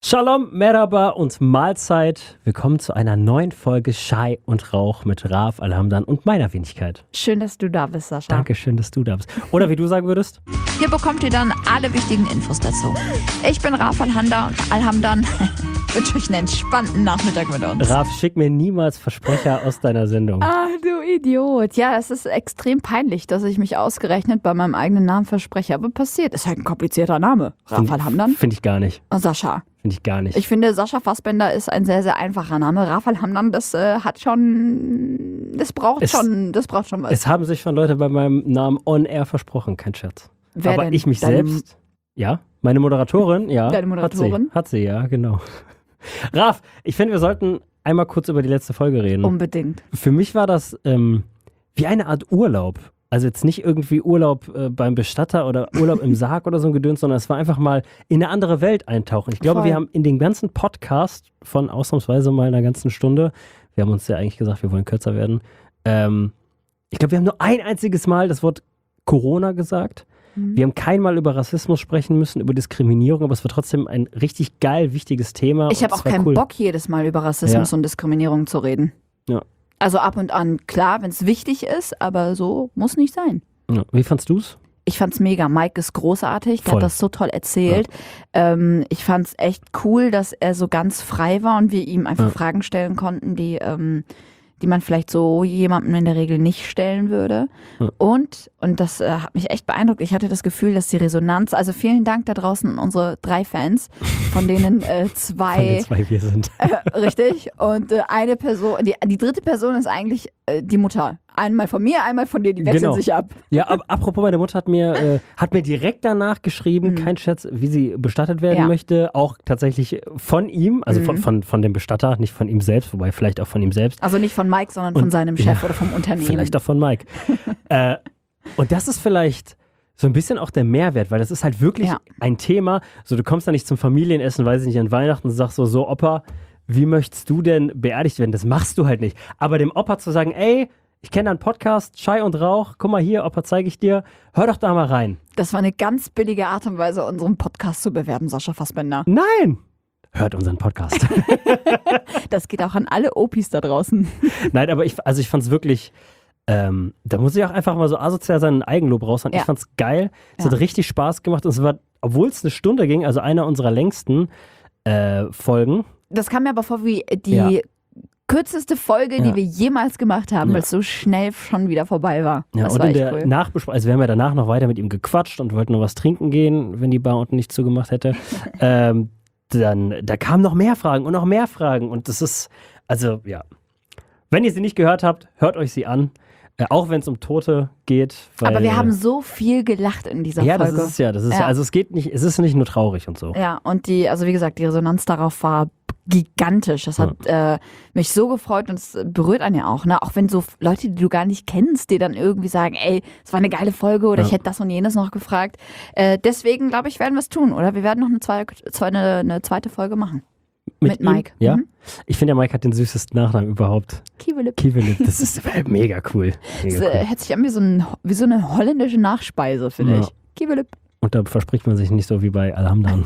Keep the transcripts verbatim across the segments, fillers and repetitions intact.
Shalom, Merhaba und Mahlzeit. Willkommen zu einer neuen Folge Schei und Rauch mit Raf Alhamdan und meiner Wenigkeit. Schön, dass du da bist, Sascha. Dankeschön, dass du da bist. Oder wie du sagen würdest? Hier bekommt ihr dann alle wichtigen Infos dazu. Ich bin Raf Alhamdan. Alhamdan. Wünsche euch einen entspannten Nachmittag mit uns. Raf, schick mir niemals Versprecher aus deiner Sendung. Ah, du Idiot. Ja, es ist extrem peinlich, dass ich mich ausgerechnet bei meinem eigenen Namen verspreche. Aber passiert. Ist halt ein komplizierter Name. Raf Alhamdan. Finde ich gar nicht. Und Sascha. Finde ich gar nicht. Ich finde, Sascha Fassbender ist ein sehr, sehr einfacher Name. Raf Alhamdan, das äh, hat schon, das braucht es, schon, das braucht schon was. Es haben sich schon Leute bei meinem Namen on air versprochen, kein Scherz. Wer Aber denn? ich mich Deine, selbst, ja, meine Moderatorin, ja. Deine Moderatorin? Hat sie, hat sie ja, genau. Raf, ich finde, wir sollten einmal kurz über die letzte Folge reden. Unbedingt. Für mich war das ähm, wie eine Art Urlaub. Also jetzt nicht irgendwie Urlaub äh, beim Bestatter oder Urlaub im Sarg oder so ein Gedöns, sondern es war einfach mal in eine andere Welt eintauchen. Ich glaube, Voll. wir haben in den ganzen Podcast von ausnahmsweise mal einer ganzen Stunde, wir haben uns ja eigentlich gesagt, wir wollen kürzer werden, ähm, ich glaube, wir haben nur ein einziges Mal das Wort Corona gesagt. Mhm. Wir haben kein Mal über Rassismus sprechen müssen, über Diskriminierung, aber es war trotzdem ein richtig geil, wichtiges Thema. Ich habe auch keinen cool. Bock, jedes Mal über Rassismus Ja. und Diskriminierung zu reden. Ja. Also ab und an, klar, wenn es wichtig ist, aber so muss nicht sein. Ja. Wie fandst du's? Ich fand's mega. Mike ist großartig, der Voll. hat das so toll erzählt. Ja. Ähm, ich fand's echt cool, dass er so ganz frei war und wir ihm einfach Ja. Fragen stellen konnten, die, ähm, die man vielleicht so jemandem in der Regel nicht stellen würde. Ja. Und, und das äh, hat mich echt beeindruckt. Ich hatte das Gefühl, dass die Resonanz, also vielen Dank da draußen an unsere drei Fans, von denen äh, zwei, Von den zwei wir sind. äh, richtig, und äh, eine Person, die, die dritte Person ist eigentlich äh, die Mutter. Einmal von mir, einmal von dir, die wechseln Genau. sich ab. Ja, ab, apropos, meine Mutter hat mir, äh, hat mir direkt danach geschrieben, Mhm. kein Scherz, wie sie bestattet werden Ja. möchte. Auch tatsächlich von ihm, also Mhm. von, von, von dem Bestatter, nicht von ihm selbst, wobei vielleicht auch von ihm selbst. Also nicht von Mike, sondern von Und- seinem Chef ja, oder vom Unternehmen. Vielleicht auch von Mike. äh, und das ist vielleicht so ein bisschen auch der Mehrwert, weil das ist halt wirklich Ja. ein Thema. So, du kommst da nicht zum Familienessen, weiß ich nicht, an Weihnachten und sagst so, so Opa, wie möchtest du denn beerdigt werden? Das machst du halt nicht. Aber dem Opa zu sagen, ey, ich kenne deinen Podcast, Schei und Rauch, guck mal hier, Opa, zeige ich dir, hör doch da mal rein. Das war eine ganz billige Art und Weise, unseren Podcast zu bewerben, Sascha Fassbender. Nein! Hört unseren Podcast. Das geht auch an alle Opis da draußen. Nein, aber ich, also ich fand's wirklich, ähm, da muss ich auch einfach mal so asozial seinen Eigenlob raushauen. Ja. Ich fand's geil. Es Ja. hat richtig Spaß gemacht und es war, obwohl es eine Stunde ging, also einer unserer längsten äh, Folgen. Das kam mir aber vor wie die Ja. kürzeste Folge, die Ja. wir jemals gemacht haben, Ja. weil es so schnell schon wieder vorbei war. Ja, das und war in echt der cool. Nachbesprechung, also wir haben ja danach noch weiter mit ihm gequatscht und wollten noch was trinken gehen, wenn die Bar unten nicht zugemacht hätte. ähm, dann, da kamen noch mehr Fragen und noch mehr Fragen und das ist, also ja. Wenn ihr sie nicht gehört habt, hört euch sie an. Äh, auch wenn es um Tote geht. Weil, Aber wir haben so viel gelacht in dieser ja, Folge. das ist ja, das ist ja. Ja. also es geht nicht, es ist nicht nur traurig und so. Ja, und die, also wie gesagt, die Resonanz darauf war gigantisch. Das hat äh, mich so gefreut und es berührt einen ja auch, ne? Auch wenn so Leute, die du gar nicht kennst, dir dann irgendwie sagen, ey, es war eine geile Folge oder Ja. ich hätte das und jenes noch gefragt. Äh, deswegen, glaube ich, werden wir es tun, oder? Wir werden noch eine, zwei, zwei, eine, eine zweite Folge machen. Mit ihm? Mike. Ja. Mhm. Ich finde, der Mike hat den süßesten Nachnamen überhaupt. Kiewelip. Kiewelip, das ist mega cool. Mega Das äh, cool. hört sich an wie so, ein, wie so eine holländische Nachspeise, finde Ja. ich. Kiewelip. Und da verspricht man sich nicht so wie bei Alhamdan.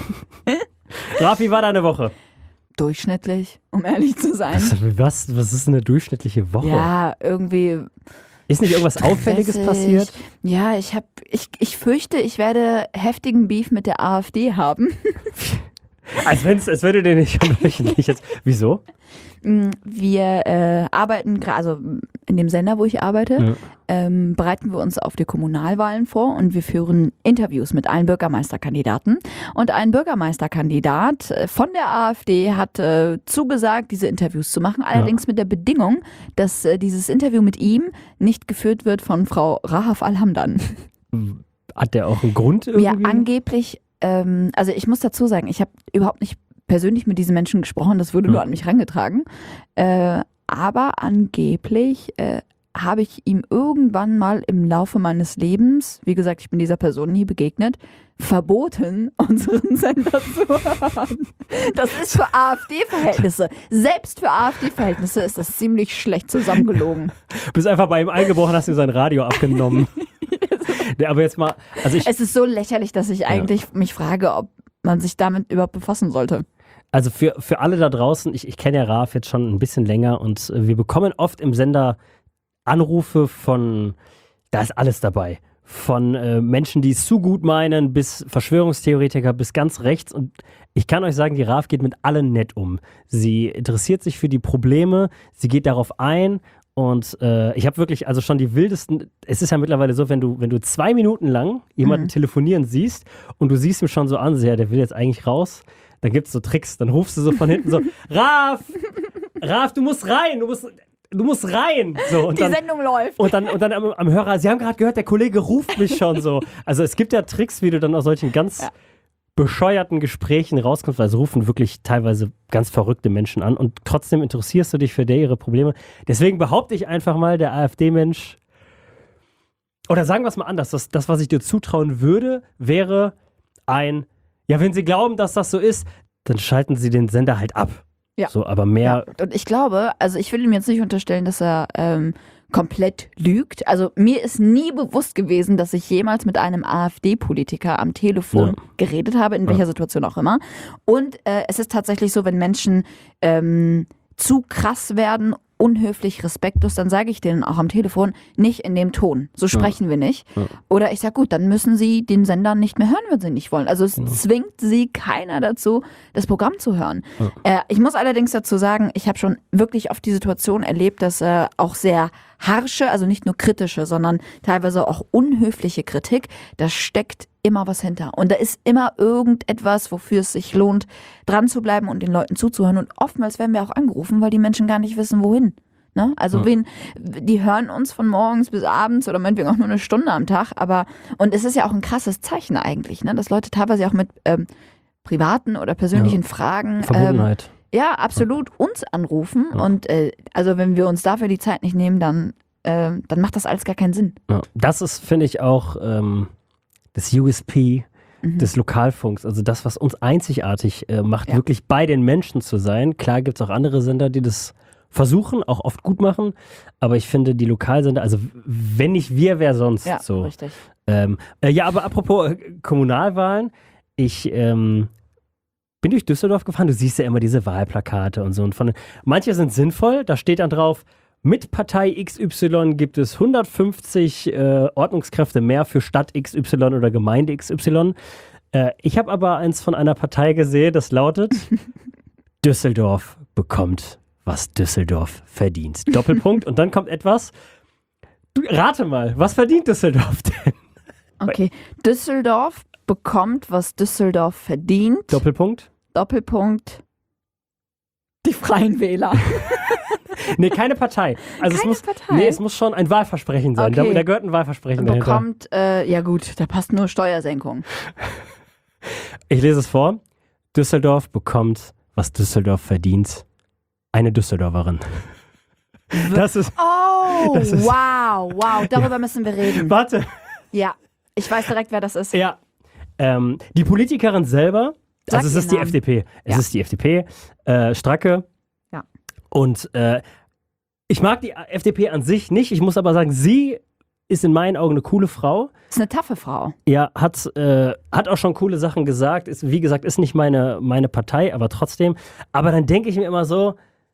Raf, wie war deine Woche? Durchschnittlich, um ehrlich zu sein. Was, was ist eine durchschnittliche Woche? Ja, irgendwie Ist nicht irgendwas Auffälliges stressig. passiert? Ja, ich habe, ich, ich fürchte, ich werde heftigen Beef mit der AfD haben. Als, wenn's, als würde der nicht nicht jetzt. Wieso? Wir äh, arbeiten gerade, also in dem Sender, wo ich arbeite, Ja. ähm, bereiten wir uns auf die Kommunalwahlen vor und wir führen Interviews mit allen Bürgermeisterkandidaten. Und ein Bürgermeisterkandidat äh, von der AfD hat äh, zugesagt, diese Interviews zu machen, allerdings mit der Bedingung, dass äh, dieses Interview mit ihm nicht geführt wird von Frau Rahaf Alhamdan. Hat der auch einen Grund irgendwie? Ja, angeblich, ähm, also ich muss dazu sagen, ich habe überhaupt nicht persönlich mit diesen Menschen gesprochen, das wurde Ja. nur an mich herangetragen. Äh, aber angeblich äh, habe ich ihm irgendwann mal im Laufe meines Lebens, wie gesagt, ich bin dieser Person nie begegnet, verboten, unseren Sender zu hören. Das ist für AfD-Verhältnisse, selbst für AfD-Verhältnisse ist das ziemlich schlecht zusammengelogen. Bist einfach bei ihm eingebrochen, hast ihm sein Radio abgenommen. Ja, aber jetzt mal, also ich, Es ist so lächerlich, dass ich eigentlich mich frage, ob man sich damit überhaupt befassen sollte. Also für, für alle da draußen, ich, ich kenne ja Raf jetzt schon ein bisschen länger und äh, wir bekommen oft im Sender Anrufe von, da ist alles dabei. Von äh, Menschen, die es zu gut meinen, bis Verschwörungstheoretiker, bis ganz rechts. Und ich kann euch sagen, die Raf geht mit allen nett um. Sie interessiert sich für die Probleme, sie geht darauf ein. Und äh, ich habe wirklich, also schon die wildesten, es ist ja mittlerweile so, wenn du, wenn du zwei Minuten lang jemanden mhm. telefonieren siehst und du siehst ihm schon so an, ja, der will jetzt eigentlich raus, dann gibt es so Tricks, dann rufst du so von hinten so, Raf, Raf, du musst rein, du musst... Du musst rein. So, und die dann, Sendung läuft. Und dann, und dann am, am Hörer, Sie haben gerade gehört, der Kollege ruft mich schon so. Also es gibt ja Tricks, wie du dann aus solchen ganz ja. bescheuerten Gesprächen rauskommst, weil es rufen wirklich teilweise ganz verrückte Menschen an und trotzdem interessierst du dich für der ihre Probleme. Deswegen behaupte ich einfach mal, der AfD-Mensch, oder sagen wir es mal anders, das, das, was ich dir zutrauen würde, wäre ein, ja, wenn Sie glauben, dass das so ist, dann schalten Sie den Sender halt ab. Ja. So, aber mehr. Ja. Und ich glaube, also ich will ihm jetzt nicht unterstellen, dass er ähm, komplett lügt. Also mir ist nie bewusst gewesen, dass ich jemals mit einem AfD-Politiker am Telefon ja. geredet habe, in ja. welcher Situation auch immer. Und äh, es ist tatsächlich so, wenn Menschen ähm, zu krass werden, unhöflich, respektlos, dann sage ich denen auch am Telefon, nicht in dem Ton. So sprechen ja. wir nicht. Ja. Oder ich sage, gut, dann müssen sie den Sender nicht mehr hören, wenn sie nicht wollen. Also es ja. zwingt sie keiner dazu, das Programm zu hören. Ja. Äh, ich muss allerdings dazu sagen, ich habe schon wirklich oft die Situation erlebt, dass äh, auch sehr harsche, also nicht nur kritische, sondern teilweise auch unhöfliche Kritik, da steckt immer was hinter. Und da ist immer irgendetwas, wofür es sich lohnt, dran zu bleiben und den Leuten zuzuhören. Und oftmals werden wir auch angerufen, weil die Menschen gar nicht wissen, wohin. Ne? Also ja. wen, die hören uns von morgens bis abends oder meinetwegen auch nur eine Stunde am Tag. Aber und es ist ja auch ein krasses Zeichen eigentlich, ne? Dass Leute teilweise auch mit ähm, privaten oder persönlichen ja. Fragen Verbundenheit. Ähm, ja, absolut ja. uns anrufen. Ja. Und äh, also wenn wir uns dafür die Zeit nicht nehmen, dann, äh, dann macht das alles gar keinen Sinn. Ja. Das ist, finde ich, auch ähm, das U S P mhm. des Lokalfunks. Also das, was uns einzigartig äh, macht, ja. wirklich bei den Menschen zu sein. Klar gibt es auch andere Sender, die das versuchen, auch oft gut machen. Aber ich finde, die Lokalsender, also wenn nicht wir, wer sonst? Ja, so. richtig. Ähm, äh, ja, aber apropos äh, Kommunalwahlen, ich ähm, bin durch Düsseldorf gefahren, du siehst ja immer diese Wahlplakate und so. Und von, manche sind sinnvoll, da steht dann drauf, mit Partei X Y gibt es hundertfünfzig äh, Ordnungskräfte mehr für Stadt X Y oder Gemeinde X Y. Äh, ich habe aber eins von einer Partei gesehen, das lautet, Düsseldorf bekommt, was Düsseldorf verdient. Doppelpunkt. Und dann kommt etwas, du, rate mal, was verdient Düsseldorf denn? Okay, Düsseldorf bekommt, was Düsseldorf verdient. Doppelpunkt. Doppelpunkt. Die Freien Wähler. Nee, keine Partei. Also keine es muss, Partei? Nee, es muss schon ein Wahlversprechen sein. Okay. Da, da gehört ein Wahlversprechen dahinter. Bekommt, äh, ja gut, da passt nur Steuersenkung. Ich lese es vor. Düsseldorf bekommt, was Düsseldorf verdient. Eine Düsseldorferin. Das ist, oh, das ist, wow, wow, darüber ja. müssen wir reden. Warte. Ja, ich weiß direkt, wer das ist. Ja, ähm, die Politikerin selber, Sag also es ist die Namen. F D P. Es ja. ist die F D P, äh, Stracke. Ja. Und äh, ich mag die F D P an sich nicht. Ich muss aber sagen, sie ist in meinen Augen eine coole Frau. Ist eine taffe Frau. Ja, hat, äh, hat auch schon coole Sachen gesagt. Ist, wie gesagt, ist nicht meine, meine Partei, aber trotzdem. Aber dann denke ich mir immer so,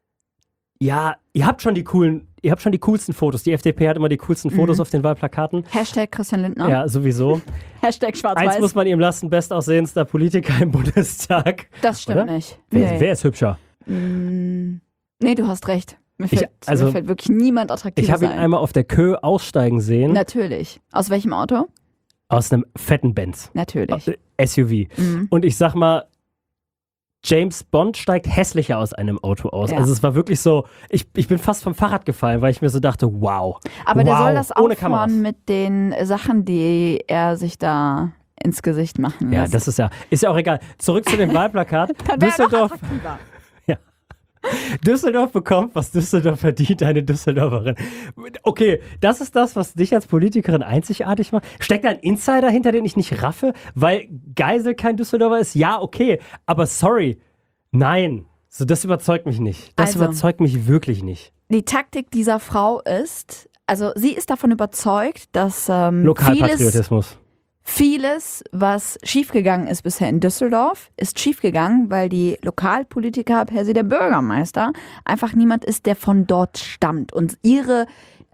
ja, ihr habt schon die coolen, ihr habt schon die coolsten Fotos. Die F D P hat immer die coolsten Fotos mhm. auf den Wahlplakaten. Hashtag Christian Lindner. Ja, sowieso. Hashtag schwarz-weiß. Eins muss man ihm lassen, bestaussehendster Politiker im Bundestag. Das stimmt Oder? nicht. Wer, nee. wer ist hübscher? Mm, nee, du hast recht. Mir fällt, ich, also, mir fällt wirklich niemand attraktiver Ich habe ihn einmal auf der Kö aussteigen sehen. Natürlich. Aus welchem Auto? Aus einem fetten Benz. Natürlich. S U V. Mhm. Und ich sag mal, James Bond steigt hässlicher aus einem Auto aus. Ja. Also es war wirklich so, ich, ich bin fast vom Fahrrad gefallen, weil ich mir so dachte, wow. Aber wow, der soll das ohne aufhören mit den Sachen, die er sich da ins Gesicht machen lässt. Ja, das ist ja, ist ja auch egal. Zurück zu dem Wahlplakat. Düsseldorf. Ja. Düsseldorf bekommt, was Düsseldorf verdient, eine Düsseldorferin. Okay, das ist das, was dich als Politikerin einzigartig macht. Steckt da ein Insider hinter, den ich nicht raffe, weil Geisel kein Düsseldorfer ist? Ja, okay, aber sorry, nein. So, das überzeugt mich nicht. Das also, überzeugt mich wirklich nicht. Die Taktik dieser Frau ist, also sie ist davon überzeugt, dass ähm, Lokalpatriotismus. Vieles, Vieles, was schiefgegangen ist bisher in Düsseldorf, ist schiefgegangen, weil die Lokalpolitiker, per se der Bürgermeister, einfach niemand ist, der von dort stammt. Und ihre,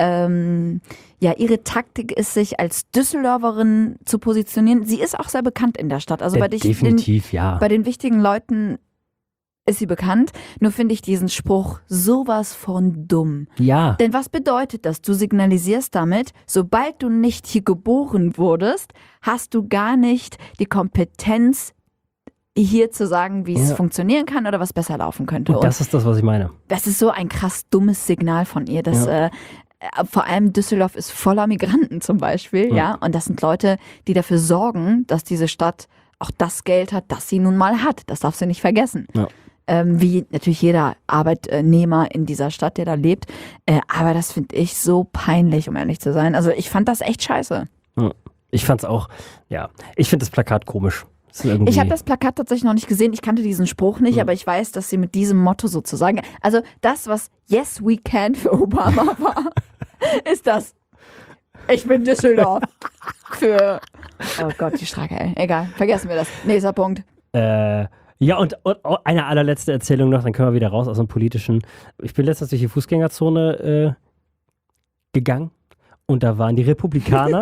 ähm, ja, ihre Taktik ist, sich als Düsseldorferin zu positionieren. Sie ist auch sehr bekannt in der Stadt. Also Äh, bei, dich, definitiv, den, ja. bei den wichtigen Leuten ist sie bekannt. Nur finde ich diesen Spruch sowas von dumm. Ja. Denn was bedeutet das? Du signalisierst damit, sobald du nicht hier geboren wurdest, hast du gar nicht die Kompetenz, hier zu sagen, wie es Ja. funktionieren kann oder was besser laufen könnte. Und das ist das, was ich meine. das ist so ein krass dummes Signal von ihr, dass Ja. äh, vor allem Düsseldorf ist voller Migranten zum Beispiel, Ja. ja, und das sind Leute, die dafür sorgen, dass diese Stadt auch das Geld hat, das sie nun mal hat. Das darf sie nicht vergessen. Ja. Ähm, wie natürlich jeder Arbeitnehmer in dieser Stadt, der da lebt. Äh, aber das finde ich so peinlich, um ehrlich zu sein. Also ich fand das echt scheiße. Ja. Ich fand's auch, ja, ich finde das Plakat komisch. Das ist irgendwie- Ich habe das Plakat tatsächlich noch nicht gesehen. Ich kannte diesen Spruch nicht, Ja. aber ich weiß, dass sie mit diesem Motto sozusagen, also das, was Yes We Can für Obama war, ist das. Ich bin Düsseldorf. Für, oh Gott, die Stracke, ey. Egal, vergessen wir das. Nächster Punkt. Äh, ja, und, und oh, eine allerletzte Erzählung noch, dann können wir wieder raus aus dem Politischen. Ich bin letztens durch die Fußgängerzone äh, gegangen und da waren die Republikaner.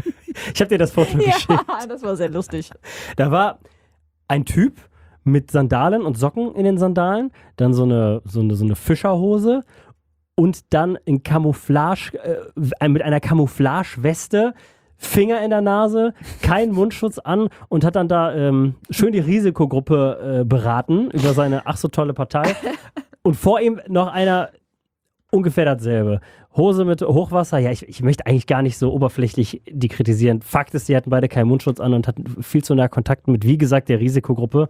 Ich habe dir das Foto geschickt. Ja, das war sehr lustig. Da war ein Typ mit Sandalen und Socken in den Sandalen, dann so eine, so eine, so eine Fischerhose und dann in Camouflage, äh, mit einer Camouflage-Weste, Finger in der Nase, keinen Mundschutz an und hat dann da ähm, schön die Risikogruppe äh, beraten über seine ach so tolle Partei. Und vor ihm noch einer ungefähr dasselbe. Hose mit Hochwasser, ja, ich, ich möchte eigentlich gar nicht so oberflächlich die kritisieren. Fakt ist, die hatten beide keinen Mundschutz an und hatten viel zu nah Kontakt mit, wie gesagt, der Risikogruppe.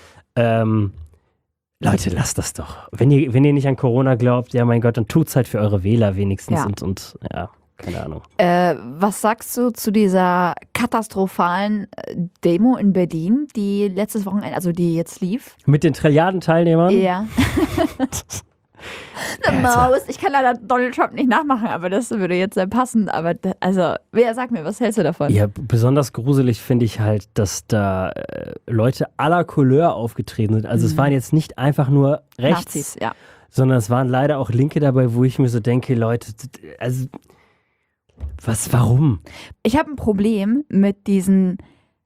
Ähm, Leute, lasst das doch. Wenn ihr, wenn ihr nicht an Corona glaubt, ja mein Gott, dann tut's halt für eure Wähler wenigstens Ja. und, und ja, keine Ahnung. Äh, was sagst du zu dieser katastrophalen äh, Demo in Berlin, die letztes Wochenende, also die jetzt lief? Mit den Trilliarden-Teilnehmern? Ja. Eine Maus. Ich kann leider Donald Trump nicht nachmachen, aber das würde jetzt sehr passen. Aber da, also, wer sag mir, was hältst du davon? Ja, b- besonders gruselig finde ich halt, dass da äh, Leute aller Couleur aufgetreten sind. Also es Mhm. waren jetzt nicht einfach nur rechts, Nazis, ja. sondern es waren leider auch Linke dabei, wo ich mir so denke, Leute, d- also was, warum? Ich habe ein Problem mit diesen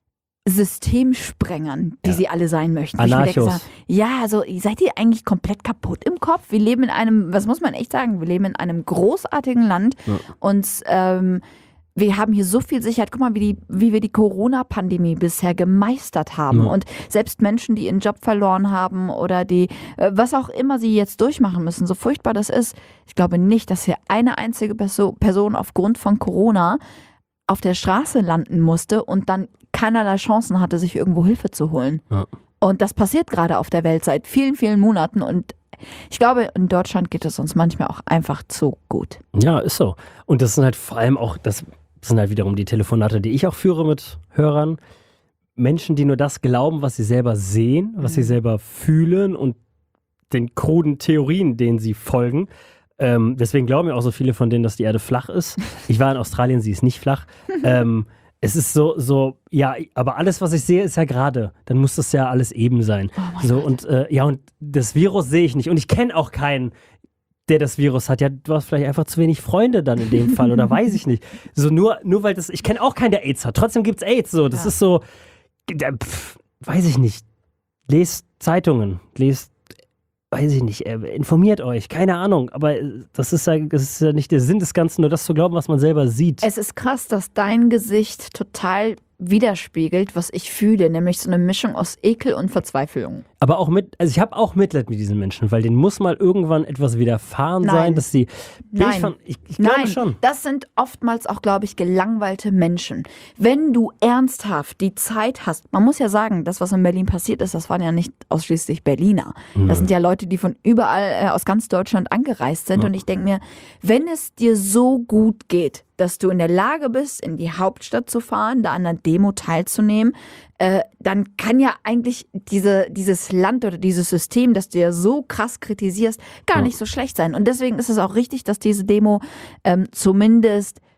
Systemsprengern, die Ja. sie alle sein möchten. Wo ich mir denke, Anarchos. so, ja, also seid ihr eigentlich komplett kaputt im Kopf? Wir leben in einem, was muss man echt sagen, wir leben in einem großartigen Land Ja. und ähm, wir haben hier so viel Sicherheit. Guck mal, wie, die, wie wir die Corona-Pandemie bisher gemeistert haben. Ja. Und selbst Menschen, die ihren Job verloren haben oder die, äh, was auch immer sie jetzt durchmachen müssen, so furchtbar das ist, ich glaube nicht, dass hier eine einzige Perso- Person aufgrund von Corona auf der Straße landen musste und dann keinerlei Chancen hatte, sich irgendwo Hilfe zu holen. Ja. Und das passiert gerade auf der Welt seit vielen, vielen Monaten. Und ich glaube, in Deutschland geht es uns manchmal auch einfach zu gut. Ja, ist so. Und das sind halt vor allem auch, das sind halt wiederum die Telefonate, die ich auch führe mit Hörern. Menschen, die nur das glauben, was sie selber sehen, was sie Mhm. selber fühlen und den kruden Theorien, denen sie folgen. Ähm, deswegen glauben ja auch so viele von denen, dass die Erde flach ist. Ich war in Australien, sie ist nicht flach. ähm, es ist so, so, ja, aber alles, was ich sehe, ist ja gerade. Dann muss das ja alles eben sein. Oh mein so, Gott. und äh, ja, und das Virus sehe ich nicht. Und ich kenne auch keinen, der das Virus hat. Ja, du hast vielleicht einfach zu wenig Freunde dann in dem Fall oder weiß ich nicht. So nur, nur weil das, ich kenne auch keinen, der AIDS hat. Trotzdem gibt's AIDS. So, das Ja. ist so, der, pff, weiß ich nicht. Lest Zeitungen, lest, weiß ich nicht, äh, informiert euch, keine Ahnung. Aber äh, das ist, ja, das ist ja nicht der Sinn des Ganzen, nur das zu glauben, was man selber sieht. Es ist krass, dass dein Gesicht total widerspiegelt, was ich fühle, nämlich so eine Mischung aus Ekel und Verzweiflung. Aber auch mit, also ich habe auch Mitleid mit diesen Menschen, weil denen muss mal irgendwann etwas widerfahren Nein. sein, dass sie. Bin Nein. Ich, von, ich, ich glaube Nein, schon. das sind oftmals auch, glaube ich, gelangweilte Menschen. Wenn du ernsthaft die Zeit hast, man muss ja sagen, das, was in Berlin passiert ist, das waren ja nicht ausschließlich Berliner. Das sind ja Leute, die von überall äh, aus ganz Deutschland angereist sind. Ja. Und ich denke mir, wenn es dir so gut geht, dass du in der Lage bist, in die Hauptstadt zu fahren, da an einer Demo teilzunehmen, äh, dann kann ja eigentlich diese, dieses Land oder dieses System, das du ja so krass kritisierst, gar Ja. nicht so schlecht sein. Und deswegen ist es auch richtig, dass diese Demo ähm, zumindest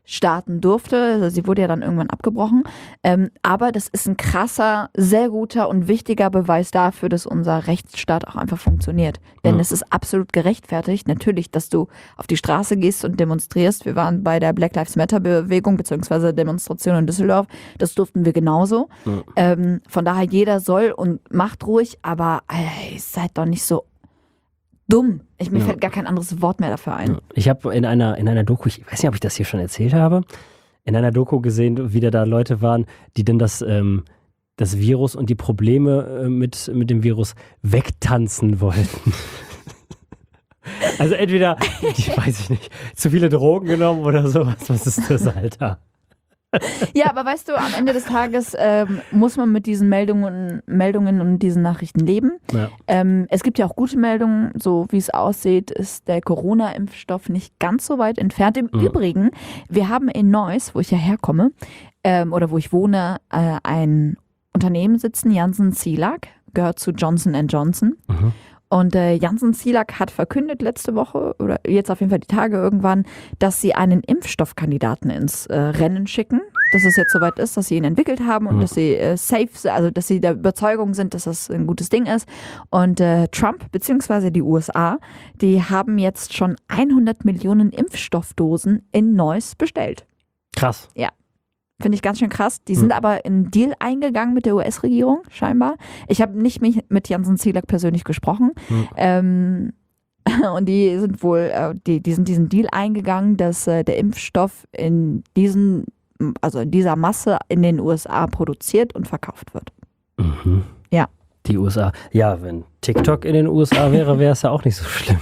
starten durfte. Also sie wurde ja dann irgendwann abgebrochen. Ähm, aber das ist ein krasser, sehr guter und wichtiger Beweis dafür, dass unser Rechtsstaat auch einfach funktioniert. Denn Ja. es ist absolut gerechtfertigt, natürlich, dass du auf die Straße gehst und demonstrierst. Wir waren bei der Black Lives Matter Bewegung bzw. Demonstration in Düsseldorf. Das durften wir genauso. Ja. Ähm, von daher, jeder soll und macht ruhig, aber ey, seid doch nicht so dumm. Ich, mir Ja. fällt gar kein anderes Wort mehr dafür ein. Ja. Ich habe in einer, in einer Doku, ich weiß nicht, ob ich das hier schon erzählt habe, in einer Doku gesehen, wie da, da Leute waren, die dann das, ähm, das Virus und die Probleme äh, mit, mit dem Virus wegtanzen wollten. Also entweder, ich weiß ich nicht, zu viele Drogen genommen oder sowas. Was ist das, Alter? Ja, aber weißt du, am Ende des Tages ähm, muss man mit diesen Meldungen, Meldungen und diesen Nachrichten leben. Ja. Ähm, es gibt ja auch gute Meldungen, so wie es aussieht, ist der Corona-Impfstoff nicht ganz so weit entfernt. Im Mhm. Übrigen, wir haben in Neuss, wo ich ja herkomme, ähm, oder wo ich wohne, äh, ein Unternehmen sitzen, Janssen Cilag, gehört zu Johnson and Johnson. Mhm. Und äh, Janssen Cilag hat verkündet letzte Woche oder jetzt auf jeden Fall die Tage irgendwann, dass sie einen Impfstoffkandidaten ins äh, Rennen schicken, dass es jetzt soweit ist, dass sie ihn entwickelt haben und Mhm. dass sie äh, safe, also dass sie der Überzeugung sind, dass das ein gutes Ding ist. Und äh, Trump bzw. die U S A, die haben jetzt schon hundert Millionen Impfstoffdosen in Neuss bestellt. Krass. Finde ich ganz schön krass. Die sind Mhm. aber in einen Deal eingegangen mit der U S-Regierung, scheinbar. Ich habe nicht mich mit Janssen Cilag persönlich gesprochen. Mhm. Ähm, und die sind wohl, äh, die, die sind diesen Deal eingegangen, dass äh, der Impfstoff in diesen, also in dieser Masse in den U S A produziert und verkauft wird. Mhm. Ja. Die U S A. Ja, wenn TikTok in den U S A wäre, wäre es ja auch nicht so schlimm.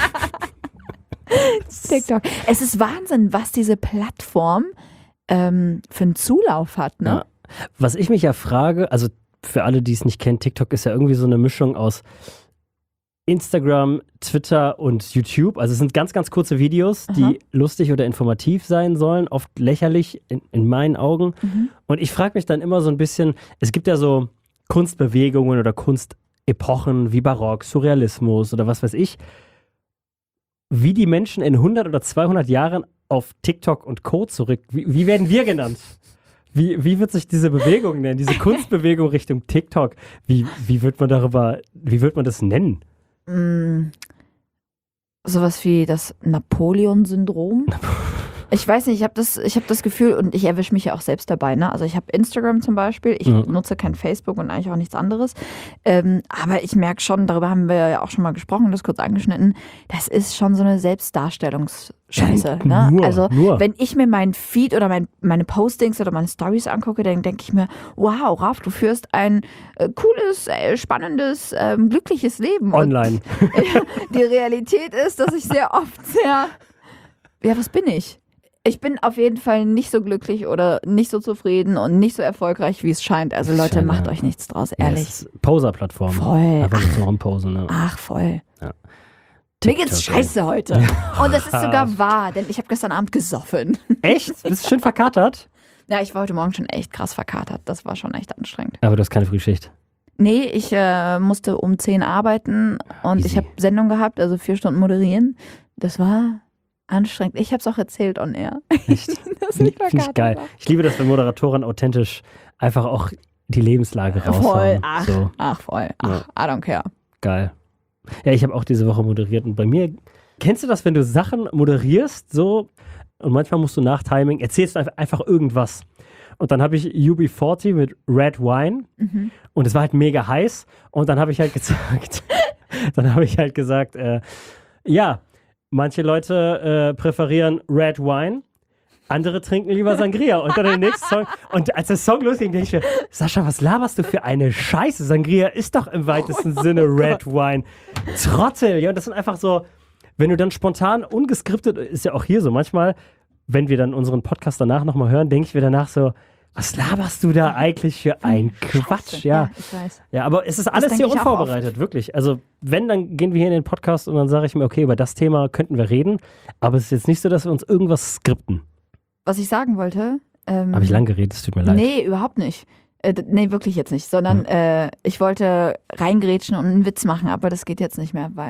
TikTok. Es ist Wahnsinn, was diese Plattform ähm, für einen Zulauf hat, ne? Ja. Was ich mich ja frage, also für alle, die es nicht kennen, TikTok ist ja irgendwie so eine Mischung aus Instagram, Twitter und YouTube. Also es sind ganz, ganz kurze Videos, die Aha. lustig oder informativ sein sollen, oft lächerlich in, in meinen Augen. Mhm. Und ich frage mich dann immer so ein bisschen, es gibt ja so Kunstbewegungen oder Kunstepochen wie Barock, Surrealismus oder was weiß ich, wie die Menschen in hundert oder zweihundert Jahren auf TikTok und Co. zurück, wie, wie werden wir genannt? Wie, wie wird sich diese Bewegung nennen, diese Kunstbewegung Richtung TikTok, wie, wie wird man darüber, wie wird man das nennen? Mm, sowas wie das Napoleon-Syndrom. Ich weiß nicht, ich habe das, ich hab das Gefühl und ich erwische mich ja auch selbst dabei. Ne? Also ich habe Instagram zum Beispiel, ich Ja. nutze kein Facebook und eigentlich auch nichts anderes. Ähm, aber ich merke schon, darüber haben wir ja auch schon mal gesprochen, das kurz angeschnitten, das ist schon so eine Selbstdarstellungsscheiße. Ne? Nur, Also nur. wenn ich mir meinen Feed oder mein, meine Postings oder meine Stories angucke, dann denke ich mir, wow, Ralf, du führst ein äh, cooles, äh, spannendes, ähm, glückliches Leben. Online. Und die Realität ist, dass ich sehr oft sehr, ja, was bin ich? Ich bin auf jeden Fall nicht so glücklich oder nicht so zufrieden und nicht so erfolgreich, wie es scheint. Also Leute, Scheint, macht ja. euch nichts draus, Ja, ehrlich. es ist Poser-Plattform. Voll. Einfach zum Rumposen. Ne? Ach, voll. Ja. Mir TikTok, geht's scheiße heute. Und das ist sogar wahr, denn ich habe gestern Abend gesoffen. ey. Echt? Bist du schön verkatert? Ja, ich war heute Morgen schon echt krass verkatert. Das war schon echt anstrengend. Aber du hast keine Frühschicht. Nee, ich äh, musste um zehn arbeiten und Easy. ich habe Sendung gehabt, also vier Stunden moderieren. Das war anstrengend. Ich habe es auch erzählt on air. Echt? Das Finde nicht ich geil. Ich liebe das, wenn Moderatoren authentisch einfach auch die Lebenslage raushauen. Voll, ach, So, ach voll, ach, I don't care. geil. Ja, ich habe auch diese Woche moderiert und bei mir, kennst du das, wenn du Sachen moderierst, so, und manchmal musst du nach Timing, erzählst du einfach, einfach irgendwas. Und dann habe ich U B vierzig mit Red Wine Mhm. und es war halt mega heiß und dann habe ich halt gesagt, dann habe ich halt gesagt, äh, ja, manche Leute äh, präferieren Red Wine, andere trinken lieber Sangria. Und dann der nächste Song. Und als der Song losging, denke ich mir, Sascha, was laberst du für eine Scheiße? Sangria ist doch im weitesten Sinne Red Wine. Trottel. Ja, und das sind einfach so, wenn du dann spontan, ungeskriptet, ist ja auch hier so, manchmal, wenn wir dann unseren Podcast danach nochmal hören, denke ich mir danach so, was laberst du da eigentlich für ein Quatsch? Scheiße. Ja. Ich weiß. Ja, aber es ist alles denke hier ich auch unvorbereitet, wirklich. Also, wenn, dann gehen wir hier in den Podcast und dann sage ich mir, okay, über das Thema könnten wir reden, aber es ist jetzt nicht so, dass wir uns irgendwas skripten. Was ich sagen wollte. Ähm, Habe ich lang geredet, es tut mir leid. Nee, überhaupt nicht. Äh, d- nee, wirklich jetzt nicht. Sondern Hm. äh, ich wollte reingrätschen und einen Witz machen, aber das geht jetzt nicht mehr, weil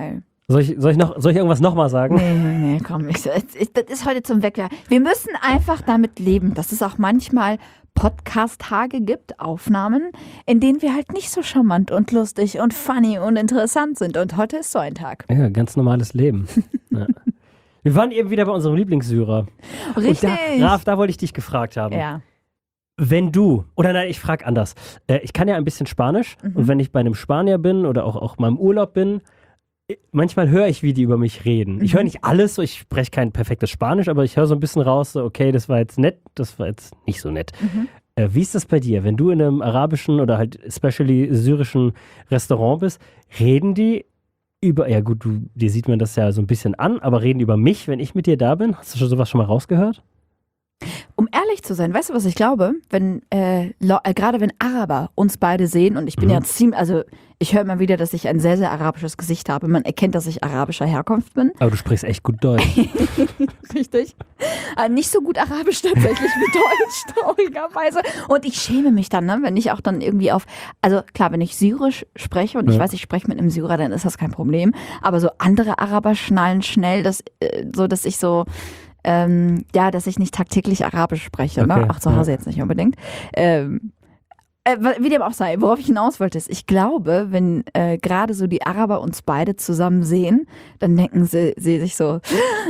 Soll ich, soll ich, noch, soll ich irgendwas nochmal sagen? Nee, nee, nee, komm. Ich, ich, das ist heute zum Wecker. Wir müssen einfach damit leben, dass es auch manchmal Podcast-Tage gibt, Aufnahmen, in denen wir halt nicht so charmant und lustig und funny und interessant sind. Und heute ist so ein Tag. Ja, ganz normales Leben. Ja. Wir waren eben wieder bei unserem Lieblingssyrer. Richtig. Und da, Raf, da wollte ich dich gefragt haben. Ja. Wenn du, oder nein, ich frage anders. Äh, ich kann ja ein bisschen Spanisch Mhm. und wenn ich bei einem Spanier bin oder auch, auch mal im Urlaub bin, manchmal höre ich, wie die über mich reden. Ich höre nicht alles, so, ich spreche kein perfektes Spanisch, aber ich höre so ein bisschen raus, so, okay, das war jetzt nett, das war jetzt nicht so nett. Mhm. Äh, wie ist das bei dir? Wenn du in einem arabischen oder halt especially syrischen Restaurant bist, reden die über, ja gut, du, dir sieht man das ja so ein bisschen an, aber reden die über mich, wenn ich mit dir da bin? Hast du schon sowas schon mal rausgehört? Um ehrlich zu sein, weißt du, was ich glaube? Wenn, äh, lo- äh, gerade wenn Araber uns beide sehen, und ich bin Mhm. ja ziemlich, also ich höre immer wieder, dass ich ein sehr, sehr arabisches Gesicht habe. Man erkennt, dass ich arabischer Herkunft bin. Aber du sprichst echt gut Deutsch. Richtig. Äh, nicht so gut arabisch tatsächlich wie Deutsch, traurigerweise. Und ich schäme mich dann, ne, wenn ich auch dann irgendwie auf, also klar, wenn ich Syrisch spreche und ich Ja. weiß, ich spreche mit einem Syrer, dann ist das kein Problem. Aber so andere Araber schnallen schnell, dass, äh, so dass ich so, ähm, ja, dass ich nicht tagtäglich Arabisch spreche, Okay, ne? Auch zu Hause ja. jetzt nicht unbedingt. Ähm, äh, wie dem auch sei, worauf ich hinaus wollte, ist, ich glaube, wenn äh, gerade so die Araber uns beide zusammen sehen, dann denken sie, sie sich so,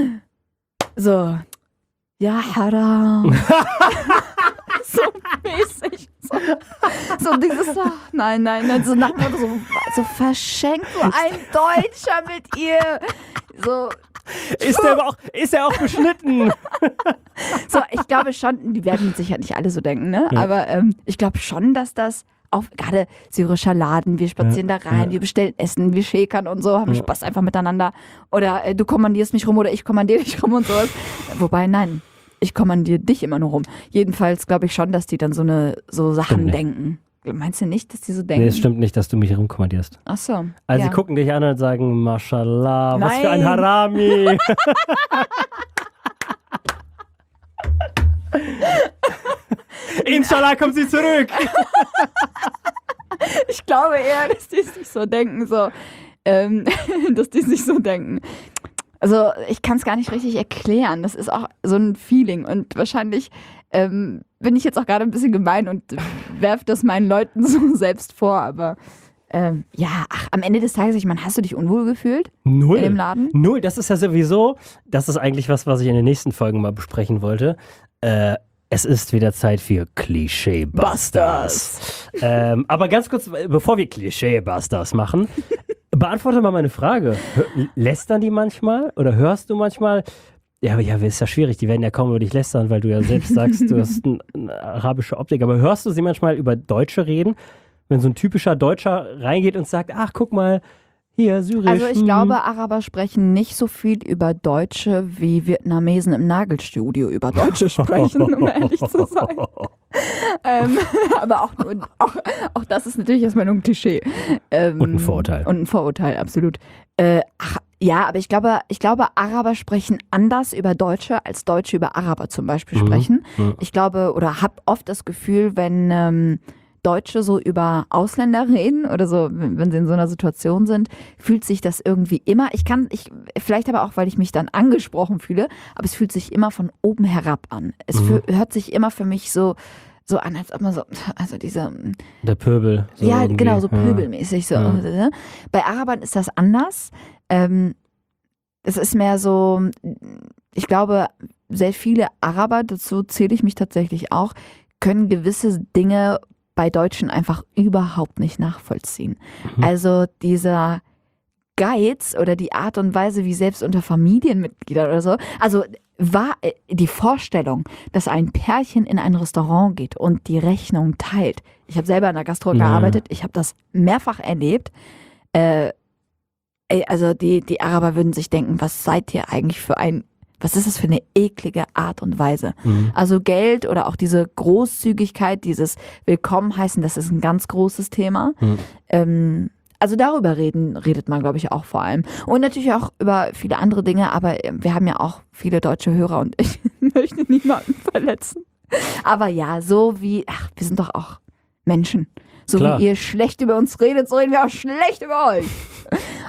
so, ja, Haram. So mäßig. So, so dieses, so, nein, nein, nein, so nach dem Motto, so, so verschenkt so ein Deutscher mit ihr. So, Ist der aber auch, ist der auch beschnitten? so, ich glaube schon, die werden mit Sicherheit nicht alle so denken, ne? Ja. Aber ähm, ich glaube schon, dass das auf gerade syrischer Laden, wir spazieren Ja, da rein, ja. wir bestellen Essen, wir schäkern und so, haben Ja. Spaß einfach miteinander. Oder äh, du kommandierst mich rum oder ich kommandiere dich rum und sowas. Wobei, nein, ich kommandiere dich immer nur rum. Jedenfalls glaube ich schon, dass die dann so eine so Sachen Stimmt nicht. denken. Meinst du nicht, dass die so denken? Nee, es stimmt nicht, dass du mich herumkommandierst. Ach so. Also ja. sie gucken dich an und sagen, Mashallah, was für ein Nein. Harami. Inshallah kommt sie zurück. Ich glaube eher, dass die sich so denken, so, ähm, dass die sich so denken. Also ich kann es gar nicht richtig erklären. Das ist auch so ein Feeling und wahrscheinlich ähm, bin ich jetzt auch gerade ein bisschen gemein und werfe das meinen Leuten so selbst vor, aber ähm, ja, ach, am Ende des Tages, ich meine, hast du dich unwohl gefühlt Null. in dem Laden? Null, das ist ja sowieso, das ist eigentlich was, was ich in den nächsten Folgen mal besprechen wollte. Äh, es ist wieder Zeit für Klischee-Busters. ähm, aber ganz kurz, bevor wir Klischee-Busters machen, beantworte mal meine Frage. Hör, lästern die manchmal oder hörst du manchmal? Ja, aber ja, ist ja schwierig, die werden ja kaum über dich lästern, weil du ja selbst sagst, du hast eine ein arabische Optik. Aber hörst du sie manchmal über Deutsche reden? Wenn so ein typischer Deutscher reingeht und sagt, ach, guck mal, hier, Syrisch. Also ich hm. glaube, Araber sprechen nicht so viel über Deutsche, wie Vietnamesen im Nagelstudio über Deutsche sprechen, um ehrlich zu sein. ähm, aber auch, nur, auch, auch das ist natürlich erstmal nur ein Klischee. Ähm, Und ein Vorurteil. Und ein Vorurteil, absolut. Äh, ach, ja, aber ich glaube, ich glaube, Araber sprechen anders über Deutsche, als Deutsche über Araber zum Beispiel Mhm. sprechen. Mhm. Ich glaube, oder habe oft das Gefühl, wenn ähm, Deutsche so über Ausländer reden oder so, wenn wenn sie in so einer Situation sind, fühlt sich das irgendwie immer, ich kann, ich, vielleicht aber auch, weil ich mich dann angesprochen fühle, aber es fühlt sich immer von oben herab an. Es Mhm. fü- hört sich immer für mich so, so an, als ob man so, also diese, Der Pöbel. So ja, irgendwie. genau, so Ja. pöbelmäßig. So. Ja. Bei Arabern ist das anders. Ähm, es ist mehr so, ich glaube, sehr viele Araber, dazu zähle ich mich tatsächlich auch, können gewisse Dinge bei Deutschen einfach überhaupt nicht nachvollziehen. Mhm. Also dieser Geiz oder die Art und Weise, wie selbst unter Familienmitgliedern oder so, also war äh, die Vorstellung, dass ein Pärchen in ein Restaurant geht und die Rechnung teilt. Ich habe selber in der Gastro Ja. gearbeitet, ich habe das mehrfach erlebt. Äh, ey, also die, die Araber würden sich denken, was seid ihr eigentlich für ein, was ist das für eine eklige Art und Weise? Mhm. Also Geld oder auch diese Großzügigkeit, dieses Willkommen heißen, das ist ein ganz großes Thema. Mhm. Ähm, also darüber reden, redet man, glaube ich, auch vor allem. Und natürlich auch über viele andere Dinge, aber äh, wir haben ja auch viele deutsche Hörer und ich möchte niemanden verletzen. Aber ja, so wie, ach, wir sind doch auch Menschen. So Klar. wie ihr schlecht über uns redet, so reden wir auch schlecht über euch.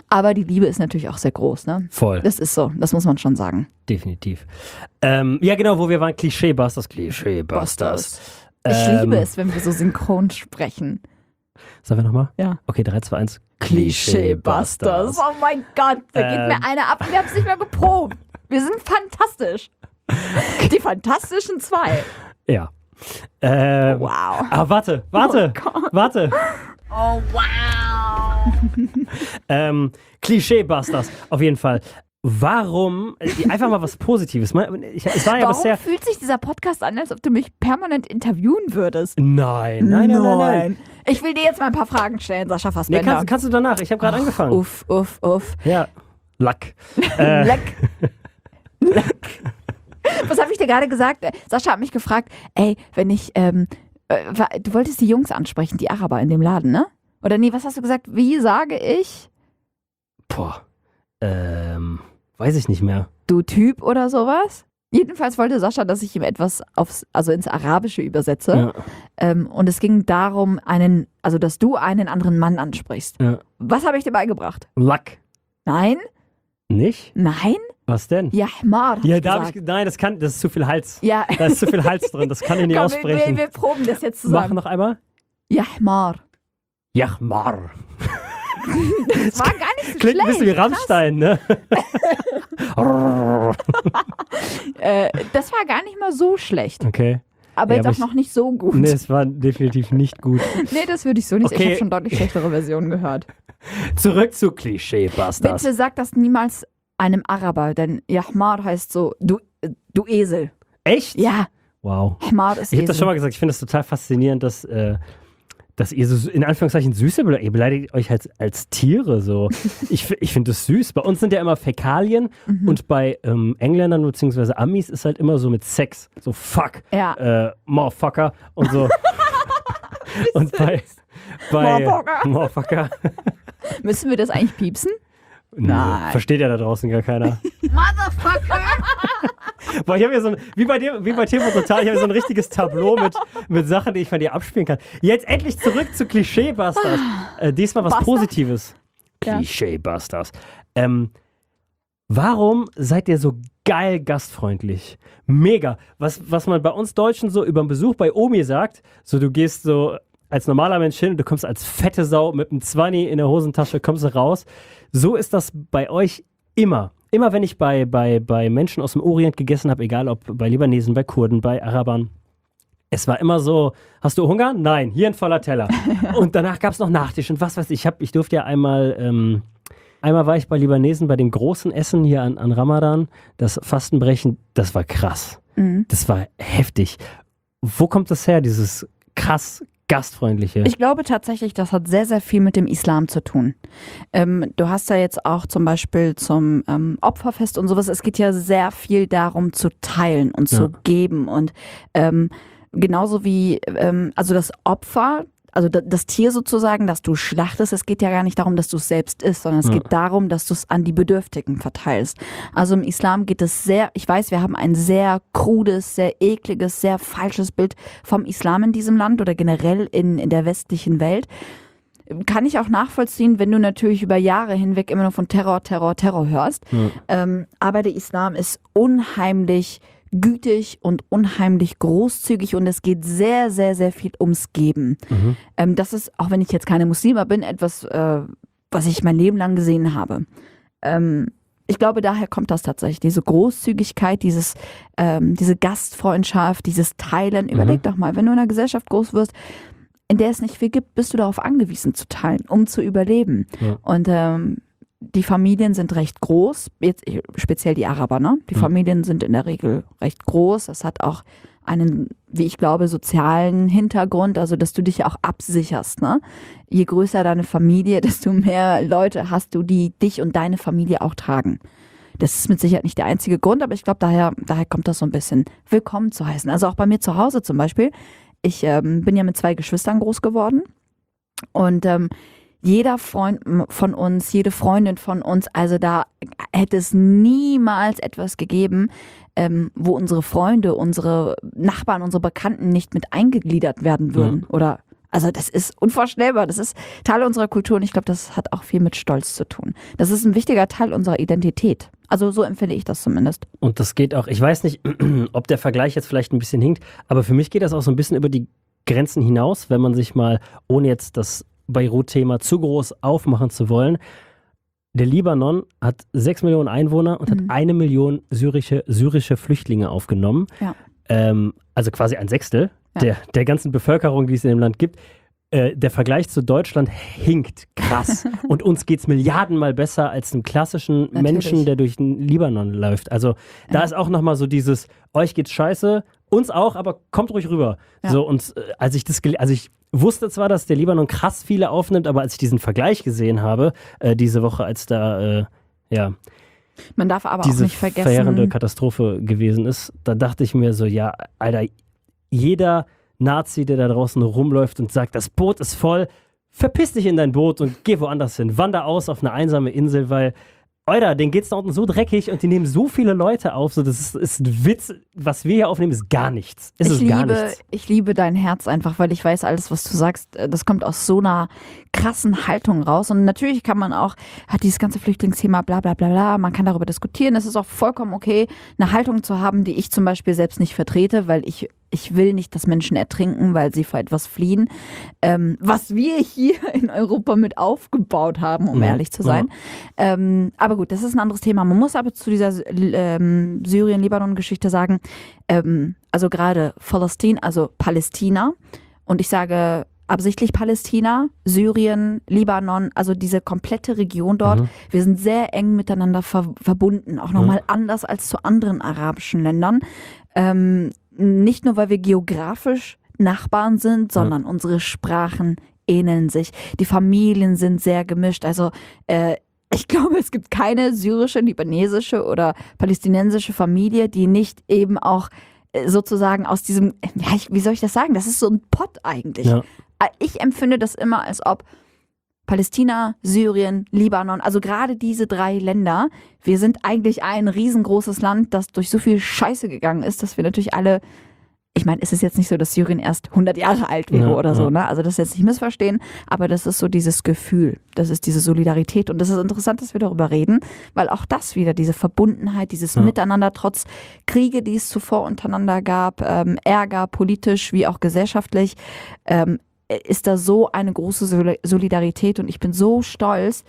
Aber die Liebe ist natürlich auch sehr groß, ne? Voll. Das ist so, das muss man schon sagen. Definitiv. Ähm, ja, genau, wo wir waren, Klischee-Busters, Klischee-Busters. Ich Ähm, liebe es, wenn wir so synchron sprechen. Sagen wir nochmal? Ja. Okay, drei, zwei, eins. Klischee-Busters. Oh mein Gott, da geht Ähm. mir einer ab und wir haben es nicht mehr geprobt. Wir sind fantastisch. Die Fantastischen Zwei. Ja. Ähm, Wow. Aber warte, warte, Oh Gott. warte. Oh wow. Ähm, Klischee-Busters, auf jeden Fall. Warum, äh, einfach mal was Positives. Man- Ich, es war ja Warum bisher. fühlt sich dieser Podcast an, als ob du mich permanent interviewen würdest? Nein, nein, nein, nein, nein. Ich will dir jetzt mal ein paar Fragen stellen, Sascha Nee, Fassbender. kannst, kannst du danach. Ich habe gerade angefangen. Uff, uff, uff. Ja. Lack. Äh, Leck. Leck. Was habe ich dir gerade gesagt? Äh, Sascha hat mich gefragt, ey, wenn ich, ähm, äh, wa- du wolltest die Jungs ansprechen, die Araber in dem Laden, ne? Oder nee, was hast du gesagt? Wie sage ich, boah. Ähm, weiß ich nicht mehr. du Typ oder sowas? Jedenfalls wollte Sascha, dass ich ihm etwas aufs, also ins Arabische übersetze. Ja, Ähm, und es ging darum, einen, also dass du einen anderen Mann ansprichst. ja. Was habe ich dir beigebracht? Lack. Nein? Nicht? Nein? Was denn? Ja, Hmar. hab Ja, ich da habe gesagt. ich. Nein, das kann. Das ist zu viel Hals. Ja. Da ist zu viel Hals drin. Das kann ich nicht Komm, wir, aussprechen. wir, wir proben das jetzt Mach zusammen. noch einmal. Ja, Hmar. Jachmar. Das war gar nicht so Klingt schlecht. ein bisschen wie Rammstein, ne? Äh, das war gar nicht mal so schlecht. Okay. Aber Ja, jetzt aber auch ich- noch nicht so gut. Nee, Nee, es war definitiv nicht gut. das würde ich so nicht. Ich Okay. habe schon deutlich schlechtere Versionen gehört. Zurück zu Klischee-Busters. Bitte sag das niemals einem Araber, denn Jahmar heißt so, du, äh, du Esel. Echt? Ja, Wow. Hmar ist Ich habe Esel. das schon mal gesagt. Ich finde das total faszinierend, dass, äh, dass ihr so in Anführungszeichen Süße beleidigt. Ihr beleidigt euch als, als Tiere so. Ich, fi- ich finde das süß. Bei uns sind ja immer Fäkalien Mhm. und bei ähm, Engländern bzw. Amis ist halt immer so mit Sex. So fuck, Ja. äh, motherfucker und so. Und bei, bei Motherfucker. Motherfucker. Müssen wir das eigentlich piepsen? Nein. Versteht ja da draußen gar keiner. Motherfucker! Boah, ich habe ja so ein, wie bei dir, wie bei T V Total, ich habe so ein richtiges Tableau mit, mit Sachen, die ich von dir abspielen kann. Jetzt endlich zurück zu Klischee-Busters. Äh, diesmal was Busters? Positives. Ja. Klischee-Busters. Ähm, warum seid ihr so geil gastfreundlich? Mega. Was, was man bei uns Deutschen so über einen Besuch bei Omi sagt, so du gehst so als normaler Mensch hin und du kommst als fette Sau mit einem Zwanni in der Hosentasche, kommst du raus. So ist das bei euch immer. Immer wenn ich bei, bei, bei Menschen aus dem Orient gegessen habe, egal ob bei Libanesen, bei Kurden, bei Arabern, es war immer so, hast du Hunger? Nein, hier ein voller Teller. Und danach gab es noch Nachtisch und was weiß ich. Ich, hab, ich durfte ja einmal, ähm, einmal war ich bei Libanesen bei dem großen Essen hier an, an Ramadan, das Fastenbrechen, das war krass. Mhm. Das war heftig. Wo kommt das her, dieses krass gastfreundliche? Ich glaube tatsächlich, das hat sehr, sehr viel mit dem Islam zu tun. Ähm, du hast ja jetzt auch zum Beispiel zum ähm, Opferfest und sowas, es geht ja sehr viel darum zu teilen und zu Ja. geben und ähm, genauso wie, ähm, also das Opfer, also da, das Tier sozusagen, das du schlachtest, es geht ja gar nicht darum, dass du es selbst isst, sondern es Ja. geht darum, dass du es an die Bedürftigen verteilst. Also im Islam geht es sehr, ich weiß, wir haben ein sehr krudes, sehr ekliges, sehr falsches Bild vom Islam in diesem Land oder generell in, in der westlichen Welt. Kann ich auch nachvollziehen, wenn du natürlich über Jahre hinweg immer nur von Terror, Terror, Terror hörst. Ja. Ähm, aber der Islam ist unheimlich gütig und unheimlich großzügig und es geht sehr, sehr, sehr viel ums Geben. Mhm. Ähm, das ist, auch wenn ich jetzt keine Muslima bin, etwas, äh, was ich mein Leben lang gesehen habe. Ähm, ich glaube, daher kommt das tatsächlich, diese Großzügigkeit, dieses, ähm, diese Gastfreundschaft, dieses Teilen. Überleg doch mal, wenn du in einer Gesellschaft groß wirst, in der es nicht viel gibt, bist du darauf angewiesen zu teilen, um zu überleben. Ja. Und ähm, die Familien sind recht groß, jetzt speziell die Araber, ne? Die Mhm. Familien sind in der Regel recht groß. Das hat auch einen, wie ich glaube, sozialen Hintergrund, also dass du dich ja auch absicherst, ne? Je größer deine Familie, desto mehr Leute hast du, die dich und deine Familie auch tragen. Das ist mit Sicherheit nicht der einzige Grund, aber ich glaube, daher, daher kommt das so ein bisschen willkommen zu heißen. Also auch bei mir zu Hause zum Beispiel. Ich ähm, bin ja mit zwei Geschwistern groß geworden und ähm, jeder Freund von uns, jede Freundin von uns, also da hätte es niemals etwas gegeben, ähm, wo unsere Freunde, unsere Nachbarn, unsere Bekannten nicht mit eingegliedert werden würden Mhm. oder Also das ist unvorstellbar. Das ist Teil unserer Kultur und ich glaube, das hat auch viel mit Stolz zu tun. Das ist ein wichtiger Teil unserer Identität. Also so empfinde ich das zumindest. Und das geht auch, ich weiß nicht, ob der Vergleich jetzt vielleicht ein bisschen hinkt, aber für mich geht das auch so ein bisschen über die Grenzen hinaus, wenn man sich mal, ohne jetzt das Beirut-Thema zu groß aufmachen zu wollen, der Libanon hat sechs Millionen Einwohner und mhm. hat eine Million syrische, syrische Flüchtlinge aufgenommen. Ja. Ähm, also quasi ein Sechstel ja. der, der ganzen Bevölkerung, die es in dem Land gibt. Äh, der Vergleich zu Deutschland hinkt krass. Und uns geht es Milliardenmal besser als einem klassischen Natürlich. Menschen, der durch den Libanon läuft. Also da ja. ist auch nochmal so dieses, euch geht's scheiße, uns auch, aber kommt ruhig rüber. Ja. So, und äh, als ich das, also ich wusste zwar, dass der Libanon krass viele aufnimmt, aber als ich diesen Vergleich gesehen habe, äh, diese Woche, als da, äh, ja, man darf aber diese auch nicht vergessen, verheerende Katastrophe gewesen ist, da dachte ich mir so, ja, Alter, jeder Nazi, der da draußen rumläuft und sagt, das Boot ist voll, verpiss dich in dein Boot und geh woanders hin. Wander aus auf eine einsame Insel, weil, Alter, denen geht's da unten so dreckig und die nehmen so viele Leute auf, so das ist, ist ein Witz. Was wir hier aufnehmen, ist gar nichts. Ist ich, es liebe, gar nichts. Ich liebe dein Herz einfach, weil ich weiß, alles, was du sagst, das kommt aus so einer krassen Haltung raus. Und natürlich kann man auch, hat dieses ganze Flüchtlingsthema, bla bla bla bla, man kann darüber diskutieren. Es ist auch vollkommen okay, eine Haltung zu haben, die ich zum Beispiel selbst nicht vertrete, weil ich Ich will nicht, dass Menschen ertrinken, weil sie vor etwas fliehen, ähm, was wir hier in Europa mit aufgebaut haben, um ja, ehrlich zu sein. Ja. Ähm, aber gut, das ist ein anderes Thema. Man muss aber zu dieser ähm, Syrien-Libanon-Geschichte sagen, ähm, also gerade Palästina, also Palästina, und ich sage absichtlich Palästina, Syrien, Libanon, also diese komplette Region dort. Mhm. Wir sind sehr eng miteinander ver- verbunden, auch nochmal mhm. anders als zu anderen arabischen Ländern. Ähm, nicht nur, weil wir geografisch Nachbarn sind, sondern ja. unsere Sprachen ähneln sich. Die Familien sind sehr gemischt. Also äh, ich glaube, es gibt keine syrische, libanesische oder palästinensische Familie, die nicht eben auch äh, sozusagen aus diesem, ja, ich, wie soll ich das sagen? Das ist so ein Pott eigentlich. Ja. Ich empfinde das immer, als ob Palästina, Syrien, Libanon, also gerade diese drei Länder, wir sind eigentlich ein riesengroßes Land, das durch so viel Scheiße gegangen ist, dass wir natürlich alle, ich meine, es ist jetzt nicht so, dass Syrien erst hundert Jahre alt wäre ja, oder so, ja. ne? Also das jetzt nicht missverstehen, aber das ist so dieses Gefühl, das ist diese Solidarität und das ist interessant, dass wir darüber reden, weil auch das wieder, diese Verbundenheit, dieses ja. Miteinander trotz Kriege, die es zuvor untereinander gab, ähm, Ärger politisch wie auch gesellschaftlich, ähm, ist da so eine große Solidarität und ich bin so stolz,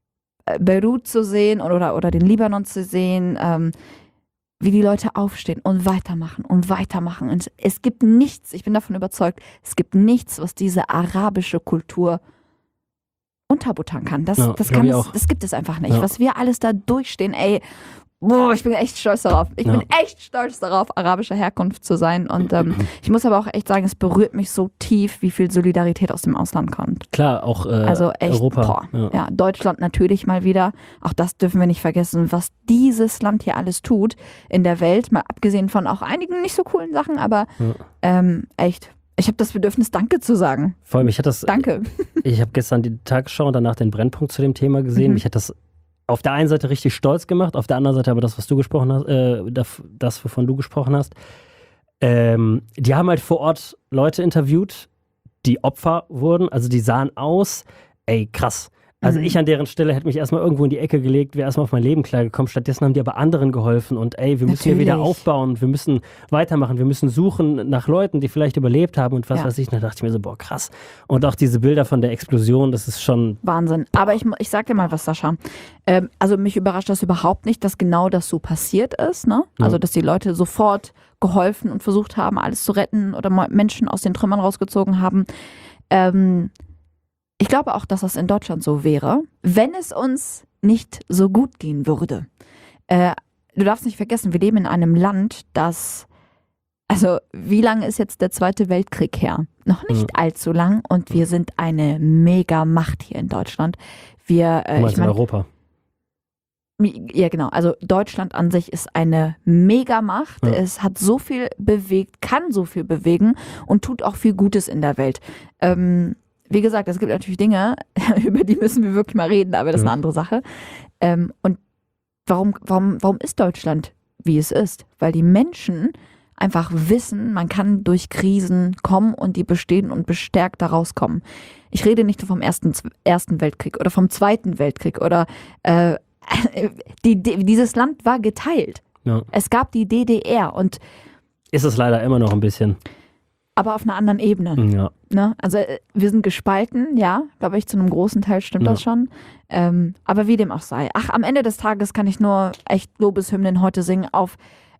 Beirut zu sehen oder, oder den Libanon zu sehen, ähm, wie die Leute aufstehen und weitermachen und weitermachen. Und es gibt nichts, ich bin davon überzeugt, es gibt nichts, was diese arabische Kultur unterbuttern kann. Das, ja, das, kann es, das gibt es einfach nicht. Ja. Was wir alles da durchstehen, ey, boah, ich bin echt stolz darauf. Ich ja. bin echt stolz darauf, arabischer Herkunft zu sein. Und ähm, ich muss aber auch echt sagen, es berührt mich so tief, wie viel Solidarität aus dem Ausland kommt. Klar, auch äh, also echt, Europa. Boah, ja. ja, Deutschland natürlich mal wieder. Auch das dürfen wir nicht vergessen, was dieses Land hier alles tut in der Welt. Mal abgesehen von auch einigen nicht so coolen Sachen, aber ja. ähm, echt. Ich habe das Bedürfnis, Danke zu sagen. Vor allem, ich hatte das. Danke. Ich habe gestern die Tagesschau und danach den Brennpunkt zu dem Thema gesehen. Mhm. Mich hat das auf der einen Seite richtig stolz gemacht, auf der anderen Seite aber das, was du gesprochen hast, äh, das, wovon du gesprochen hast. Ähm, die haben halt vor Ort Leute interviewt, die Opfer wurden, also die sahen aus, ey, krass. Also mhm. ich an deren Stelle hätte mich erstmal irgendwo in die Ecke gelegt, wäre erstmal auf mein Leben klargekommen. Stattdessen haben die aber anderen geholfen und ey, wir müssen Natürlich. hier wieder aufbauen, wir müssen weitermachen, wir müssen suchen nach Leuten, die vielleicht überlebt haben und was ja. weiß ich. Und da dachte ich mir so, boah, krass. Und auch diese Bilder von der Explosion, das ist schon... Wahnsinn. Aber ich, ich sag dir mal was, Sascha. Ähm, also mich überrascht das überhaupt nicht, dass genau das so passiert ist, ne? Also ja. dass die Leute sofort geholfen und versucht haben, alles zu retten oder Menschen aus den Trümmern rausgezogen haben. Ähm... Ich glaube auch, dass das in Deutschland so wäre, wenn es uns nicht so gut gehen würde. Äh, du darfst nicht vergessen, wir leben in einem Land, das, also wie lange ist jetzt der Zweite Weltkrieg her? Noch nicht mhm. allzu lang und wir sind eine Mega-Macht hier in Deutschland. Wir, äh, du meinst ich mein, in Europa? Ja, genau. Also Deutschland an sich ist eine Megamacht. Ja. Es hat so viel bewegt, kann so viel bewegen und tut auch viel Gutes in der Welt. Ähm, Wie gesagt, es gibt natürlich Dinge, über die müssen wir wirklich mal reden, aber das ist eine andere Sache. Ähm, und warum, warum, warum ist Deutschland, wie es ist? Weil die Menschen einfach wissen, man kann durch Krisen kommen und die bestehen und bestärkt da rauskommen. Ich rede nicht nur vom ersten, ersten Weltkrieg oder vom Zweiten Weltkrieg oder äh, die, die, dieses Land war geteilt. Ja. Es gab die D D R und Ist es leider immer noch ein bisschen. aber auf einer anderen Ebene. Ja. Ne? Also äh, wir sind gespalten, ja, glaube ich, zu einem großen Teil stimmt Ja. das schon. Ähm, aber wie dem auch sei. Ach, am Ende des Tages kann ich nur echt Lobeshymnen heute singen auf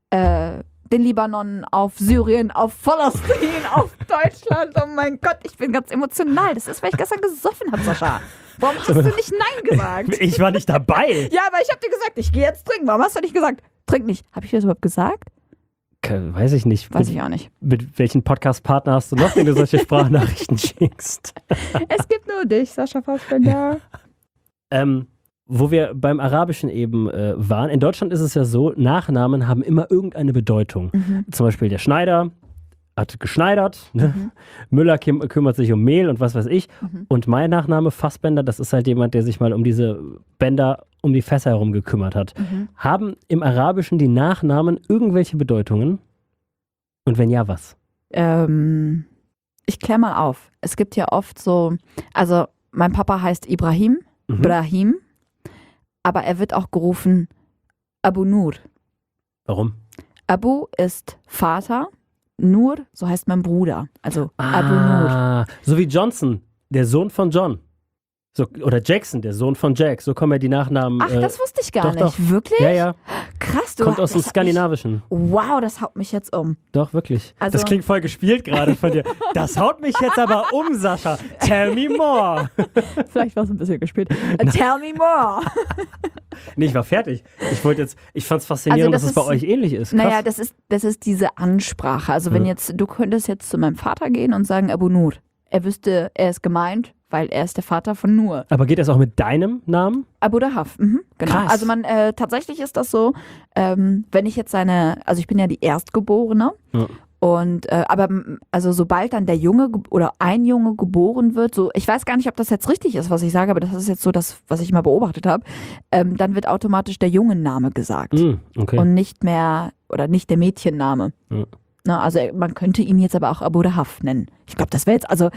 äh, den Libanon, auf Syrien, auf Palästin, auf Deutschland. Oh mein Gott, ich bin ganz emotional. Das ist, weil ich gestern gesoffen habe, Sascha. Warum hast du nicht Nein gesagt? Ich war nicht dabei. Ja, aber ich habe dir gesagt, ich gehe jetzt trinken. Warum hast du nicht gesagt? Trink nicht. Habe ich dir das überhaupt gesagt? Ke- Weiß ich nicht. Weiß mit, ich auch nicht. mit welchen Podcast-Partner hast du noch, wenn du solche Sprachnachrichten schickst? Es gibt nur dich, Sascha Fassbender. Ähm, wo wir beim Arabischen eben äh, waren, in Deutschland ist es ja so, Nachnamen haben immer irgendeine Bedeutung. Mhm. Zum Beispiel der Schneider hat geschneidert, ne? Mhm. Müller küm- kümmert sich um Mehl und was weiß ich. Mhm. Und mein Nachname Fassbender, das ist halt jemand, der sich mal um diese Bänder, um die Fässer herum gekümmert hat. Mhm. Haben im Arabischen die Nachnamen irgendwelche Bedeutungen? Und wenn ja, was? Ähm, ich klär mal auf. Es gibt ja oft so, also mein Papa heißt Ibrahim, Mhm. Ibrahim, aber er wird auch gerufen Abu Nur. Warum? Abu ist Vater, Nur, so heißt mein Bruder. Also Abu Nur. Ah, so wie Johnson, der Sohn von John. So, oder Jackson, der Sohn von Jack. So kommen ja die Nachnamen. Ach, äh, das wusste ich gar doch, nicht. doch. Wirklich? Ja, ja. Krass, du Kommt aus dem das hat Skandinavischen. Mich, wow, das haut mich jetzt um. Doch, wirklich. Also- das klingt voll gespielt gerade von dir. Das haut mich jetzt aber um, Sascha. Tell me more. Vielleicht war es ein bisschen gespielt. Uh, tell me more. Nee, ich war fertig. Ich wollte jetzt, ich fand es faszinierend, Also das dass es bei ist- euch ähnlich ist. Krass. Naja, das ist, das ist diese Ansprache. Also wenn Ja. jetzt, du könntest jetzt zu meinem Vater gehen und sagen Abu Nur. Er wüsste, er ist gemeint, weil er ist der Vater von Nur. Aber geht das auch mit deinem Namen? Abu Dahaf, mhm, genau. Krass. Also man, äh, tatsächlich ist das so, ähm, wenn ich jetzt seine, also ich bin ja die Erstgeborene. Ja. Und äh, aber m, also sobald dann der Junge ge- oder ein Junge geboren wird, so ich weiß gar nicht, ob das jetzt richtig ist, was ich sage, aber das ist jetzt so das, was ich mal beobachtet habe, ähm, dann wird automatisch der Jungenname gesagt Hm, okay. und nicht mehr oder nicht der Mädchenname. Ja. Na, also äh, man könnte ihn jetzt aber auch Abu Dahaf nennen. Ich glaube, das wäre jetzt also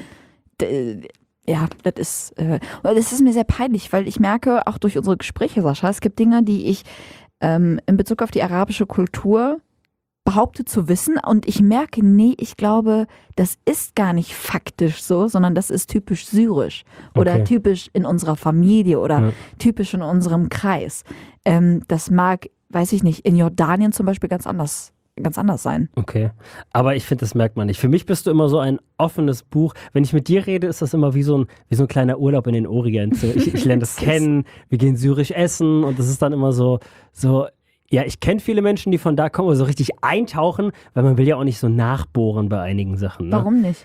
d- ja, das ist äh, und das ist mir sehr peinlich, weil ich merke auch durch unsere Gespräche, Sascha, es gibt Dinge, die ich ähm, in Bezug auf die arabische Kultur behaupte zu wissen und ich merke, nee, ich glaube, das ist gar nicht faktisch so, sondern das ist typisch syrisch oder Okay. typisch in unserer Familie oder Ja. typisch in unserem Kreis. Ähm, das mag, weiß ich nicht, in Jordanien zum Beispiel ganz anders, ganz anders sein. Okay. Aber ich finde, das merkt man nicht. Für mich bist du immer so ein offenes Buch. Wenn ich mit dir rede, ist das immer wie so ein, wie so ein kleiner Urlaub in den Orient. So, ich, ich lerne das kennen, wir gehen syrisch essen und das ist dann immer so, so, ja, ich kenne viele Menschen, die von da kommen, aber so richtig eintauchen, weil man will ja auch nicht so nachbohren bei einigen Sachen. Ne? Warum nicht?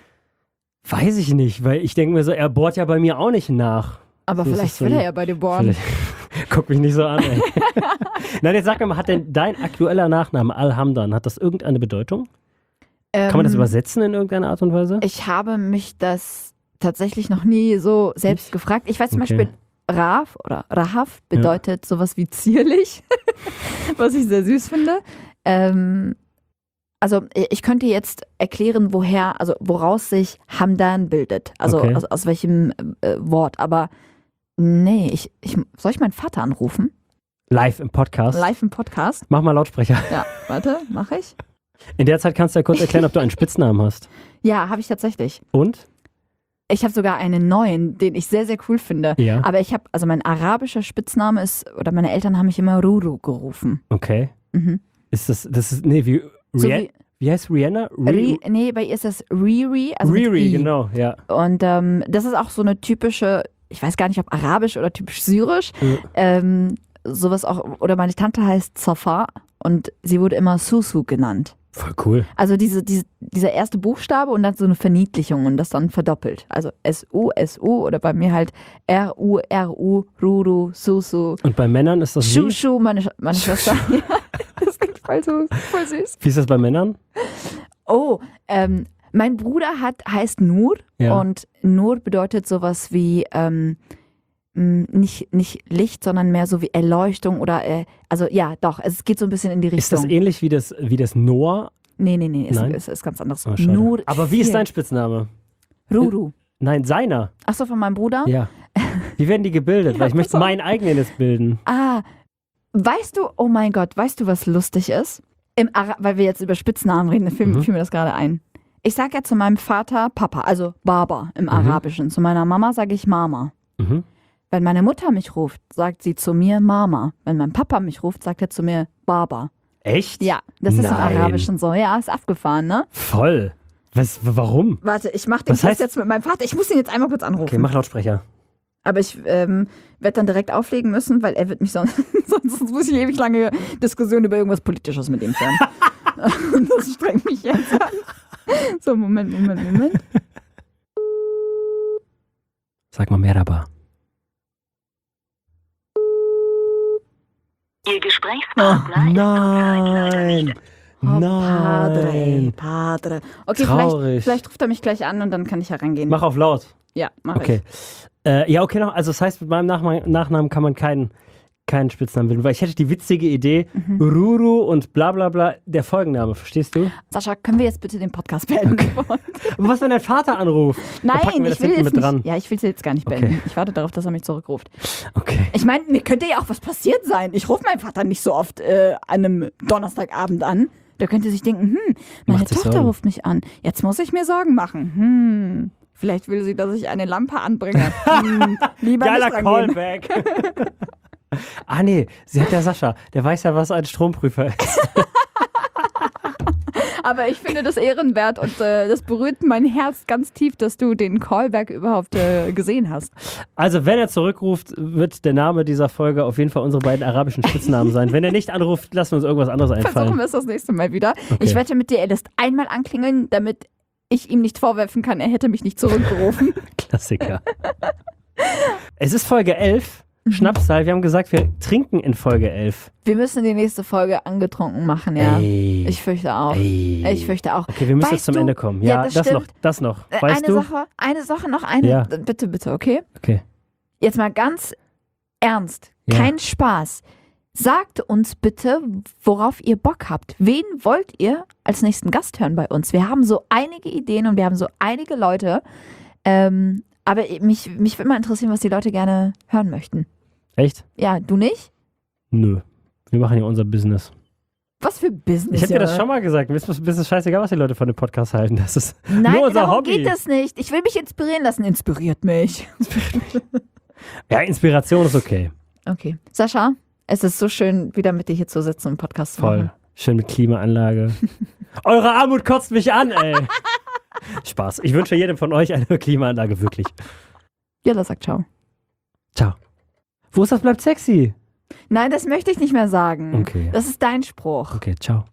Weiß ich nicht, weil ich denke mir so, er bohrt ja bei mir auch nicht nach. Aber So ist vielleicht es so will ein- er ja bei dir bohren. Vielleicht- Guck mich nicht so an, ey. Nein, jetzt sag mal, hat denn dein aktueller Nachname Al-Hamdan, hat das irgendeine Bedeutung? Kann man das Ähm, übersetzen in irgendeiner Art und Weise? Ich habe mich das tatsächlich noch nie so selbst gefragt. Ich weiß zum Okay. Beispiel, Raf oder Rahaf bedeutet sowas wie zierlich, was ich sehr süß finde. Ähm, also ich könnte jetzt erklären, woher, also woraus sich Hamdan bildet. Also Okay. aus, aus welchem äh, Wort. Aber nee, ich, ich, soll ich meinen Vater anrufen? Live im Podcast. Live im Podcast? Mach mal Lautsprecher. Ja, warte, mache ich. In der Zeit kannst du ja kurz erklären, ob du einen Spitznamen hast. Ja, habe ich tatsächlich. Und? Ich habe sogar einen neuen, den ich sehr, sehr cool finde. Ja. Aber ich habe, also mein arabischer Spitzname ist, oder meine Eltern haben mich immer Ruru gerufen. Okay. Mhm. Ist das, das ist, nee, wie, So Rih- wie, wie heißt Rihanna? Ri, nee, bei ihr ist das Riri. Also mit Riri, I. genau, ja. Und ähm, das ist auch so eine typische, ich weiß gar nicht, ob arabisch oder typisch syrisch. Ja. Ähm, sowas auch, oder meine Tante heißt Safa und sie wurde immer Susu genannt. Voll cool. Also diese, diese, dieser erste Buchstabe und dann so eine Verniedlichung und das dann verdoppelt. Also S U, S U oder bei mir halt R U, R U, Ruru, Susu. Und bei Männern ist das Schu, wie? Schu, meine, Sch- meine Schwester. Ja, das klingt voll, so, voll süß. Wie ist das bei Männern? Oh, ähm, mein Bruder hat, heißt Nur Ja. und Nur bedeutet sowas wie ähm, mh, nicht, nicht Licht, sondern mehr so wie Erleuchtung oder, äh, also ja, doch, es geht so ein bisschen in die Ist das Richtung. ähnlich wie das, wie das Noah Nee, nee, nee, ist, Nein? ist, ist ganz anderes. Oh, schade. Nur Aber wie ist vier. dein Spitzname? Ruru. Nein, seiner. Achso, von meinem Bruder? Ja. Wie werden die gebildet? Ja, Weil ich möchte pass auf. meinen eigenen jetzt bilden. Ah, weißt du, oh mein Gott, weißt du, was lustig ist? Im Ara- weil wir jetzt über Spitznamen reden, da fiel, Mhm. fiel mir das gerade ein. Ich sage ja zu meinem Vater Papa, also Baba im Arabischen. Zu meiner Mama sage ich Mama. Mhm. Wenn meine Mutter mich ruft, sagt sie zu mir Mama. Wenn mein Papa mich ruft, sagt er zu mir Baba. Echt? Ja, das ist im Nein. Arabischen so. Ja, ist abgefahren, ne? Voll. Was, w- warum? Warte, ich mach den Was Test heißt- jetzt mit meinem Vater. Ich muss ihn jetzt einmal kurz anrufen. Okay, mach Lautsprecher. Aber ich ähm, werde dann direkt auflegen müssen, weil er wird mich sonst, sonst muss ich ewig lange Diskussionen über irgendwas Politisches mit ihm führen. Und das strengt mich jetzt an. So, Moment, Moment, Moment. Sag mal Merhaba. Ihr Gesprächspartner Nein. Oh, Padre, Nein. Padre. Okay, vielleicht, Traurig. vielleicht ruft er mich gleich an und dann kann ich herangehen. Mach auf laut. Ja, mach Okay. Äh, ja, okay, noch. Also das heißt, mit meinem Nachma- Nachnamen kann man keinen, keinen Spitznamen bilden, weil ich hätte die witzige Idee, Mhm. Ruru und bla bla bla, der Folgenname, verstehst du? ich. Sascha, können wir jetzt bitte den Podcast beenden? Aber was, wenn dein Vater anruft? Nein, packen wir ich das will hinten jetzt mit dran. nicht. Ja, ich will es jetzt gar nicht Okay. beenden. Ich warte darauf, dass er mich zurückruft. Okay. Ich meine, mir könnte ja auch was passiert sein. Ich rufe meinen Vater nicht so oft äh, an einem Donnerstagabend an. Der könnte sich denken, hm, meine Macht sich Tochter Sorgen. ruft mich an. Jetzt muss ich mir Sorgen machen. Hm, vielleicht will sie, dass ich eine Lampe anbringe. Hm, lieber Geiler nicht rangehen. Callback. Ah nee, sie hat der Sascha, der weiß ja, was ein Stromprüfer ist. Aber ich finde das ehrenwert und äh, das berührt mein Herz ganz tief, dass du den Callback überhaupt äh, gesehen hast. Also wenn er zurückruft, wird der Name dieser Folge auf jeden Fall unsere beiden arabischen Spitznamen sein. Wenn er nicht anruft, lassen wir uns irgendwas anderes Versuchen einfallen. wir es das nächste Mal wieder. Okay. Ich wette mit dir, er lässt einmal anklingeln, damit ich ihm nicht vorwerfen kann, er hätte mich nicht zurückgerufen. Klassiker. Es ist Folge elf. Mhm. Schnapszahl. Wir haben gesagt, wir trinken in Folge elf. Wir müssen die nächste Folge angetrunken machen, ja. Ey. Ich fürchte auch. Ey. Ich fürchte auch. Okay, wir müssen Weißt jetzt zum du- Ende kommen. Ja, Ja, das das, noch. stimmt. Das noch. Äh, Weißt eine du? Sache, eine Sache noch, eine. Ja. D- Bitte, bitte, okay? Okay. Jetzt mal ganz ernst. Ja. Kein Spaß. Sagt uns bitte, worauf ihr Bock habt. Wen wollt ihr als nächsten Gast hören bei uns? Wir haben so einige Ideen und wir haben so einige Leute. Ähm, aber mich, mich würde mal interessieren, was die Leute gerne hören möchten. Echt? Ja, du nicht? Nö. Wir machen ja unser Business. Was für Business? Ich habe dir das Junge. schon mal gesagt. Mir ist es ein bisschen scheißegal, was die Leute von dem Podcast halten. Das ist Nein, nur unser darum Hobby. geht es nicht. Ich will mich inspirieren lassen. Inspiriert mich. Ja, Inspiration ist okay. Okay. Sascha, es ist so schön, wieder mit dir hier zu sitzen und einen Podcast zu Voll. machen. Schön mit Klimaanlage. Eure Armut kotzt mich an, ey. Spaß. Ich wünsche jedem von euch eine Klimaanlage, wirklich. Jalla sagt ciao. Ciao. Wo ist das bleibt sexy? Nein, das möchte ich nicht mehr sagen. Okay. Das ist dein Spruch. Okay, ciao.